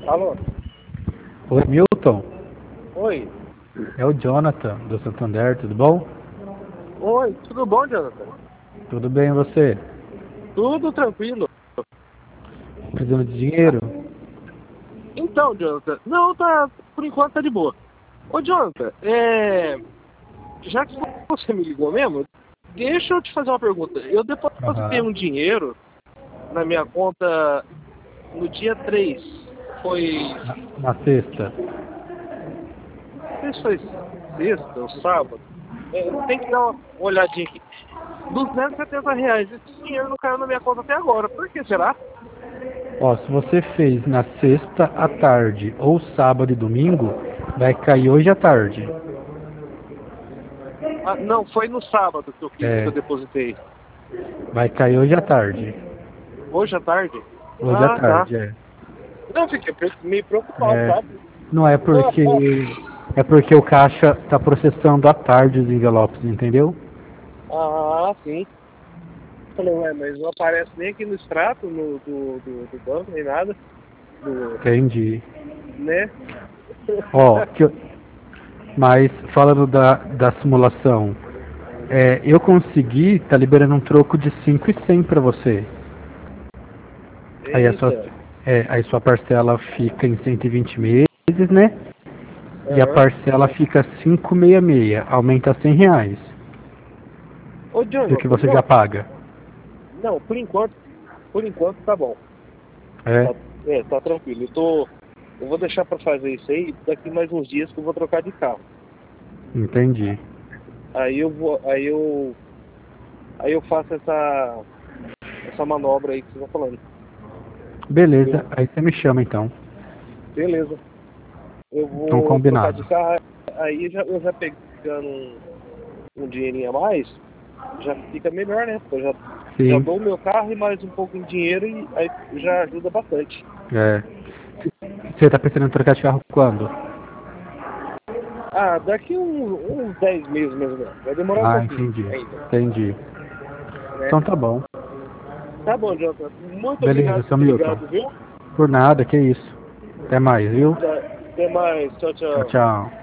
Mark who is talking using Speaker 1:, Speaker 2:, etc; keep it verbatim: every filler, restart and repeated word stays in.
Speaker 1: Alô?
Speaker 2: Oi, Milton.
Speaker 1: Oi.
Speaker 2: É o Jonathan, do Santander, tudo bom?
Speaker 1: Oi, tudo bom, Jonathan?
Speaker 2: Tudo bem, e você?
Speaker 1: Tudo tranquilo.
Speaker 2: Precisando de dinheiro?
Speaker 1: Então, Jonathan, não, tá, por enquanto tá de boa. Ô, Jonathan, é, já que você me ligou mesmo, deixa eu te fazer uma pergunta. Eu depositei
Speaker 2: Aham.
Speaker 1: um dinheiro na minha conta no dia três. Foi,
Speaker 2: Na, na sexta.
Speaker 1: não sei se foi sexta ou sábado. É, tem que dar uma olhadinha aqui. duzentos e setenta reais. Esse dinheiro não caiu na minha conta até agora. Por que será?
Speaker 2: Ó, se você fez na sexta à tarde ou sábado e domingo, vai cair hoje à tarde.
Speaker 1: Ah, não, foi no sábado que eu fiz, que
Speaker 2: É,
Speaker 1: eu depositei.
Speaker 2: vai cair hoje à tarde.
Speaker 1: Hoje à tarde?
Speaker 2: Hoje à
Speaker 1: Ah, tá.
Speaker 2: tarde, é.
Speaker 1: Não, fiquei pre- meio preocupado,
Speaker 2: É,
Speaker 1: sabe?
Speaker 2: não é
Speaker 1: Ah,
Speaker 2: porque
Speaker 1: ah,
Speaker 2: é porque o caixa tá processando à tarde os envelopes, entendeu?
Speaker 1: ah, sim. Falei, ué, mas não aparece nem aqui no extrato no, do, do, do banco, nem nada. Do,
Speaker 2: Entendi.
Speaker 1: né?
Speaker 2: Ó, que eu- mas falando da, da simulação, é, eu consegui, tá liberando um troco de cinco e cem para você. Aí a sua,
Speaker 1: Eita.
Speaker 2: é, aí sua parcela fica em cento e vinte meses, né? E a
Speaker 1: Aham.
Speaker 2: parcela fica cinco e sessenta e seis, aumenta cem reais
Speaker 1: Ô,
Speaker 2: do que
Speaker 1: Jonathan,
Speaker 2: você já
Speaker 1: não,
Speaker 2: paga.
Speaker 1: não, por enquanto, por enquanto tá bom.
Speaker 2: É,
Speaker 1: Tá, é, tá tranquilo. Eu tô, eu vou deixar pra fazer isso aí daqui mais uns dias que eu vou trocar de carro.
Speaker 2: entendi.
Speaker 1: Aí eu vou, aí eu, aí eu faço essa, essa manobra aí que você tá falando.
Speaker 2: Beleza,
Speaker 1: Eu,
Speaker 2: aí você me chama então.
Speaker 1: beleza. Eu
Speaker 2: Então
Speaker 1: vou trocar de
Speaker 2: combinado.
Speaker 1: carro, aí já, eu já pegando um, um dinheirinho a mais, já fica melhor, né? Eu já, já
Speaker 2: Sim,
Speaker 1: dou o meu carro e mais um pouco de dinheiro e aí já ajuda bastante.
Speaker 2: é. Você tá pensando em trocar de carro quando?
Speaker 1: Ah, daqui um, uns dez meses mais ou menos. Vai demorar um
Speaker 2: Ah,
Speaker 1: pouquinho
Speaker 2: entendi.
Speaker 1: ainda,
Speaker 2: Entendi.
Speaker 1: né?
Speaker 2: Então tá bom.
Speaker 1: Tá bom, Jonathan. Muito
Speaker 2: Beleza,
Speaker 1: obrigado por
Speaker 2: seu
Speaker 1: ter
Speaker 2: Milton.
Speaker 1: ligado, viu?
Speaker 2: Por nada, que isso. Até mais, viu?
Speaker 1: Tá, até mais. Tchau,
Speaker 2: Tchau,
Speaker 1: tchau.
Speaker 2: tchau.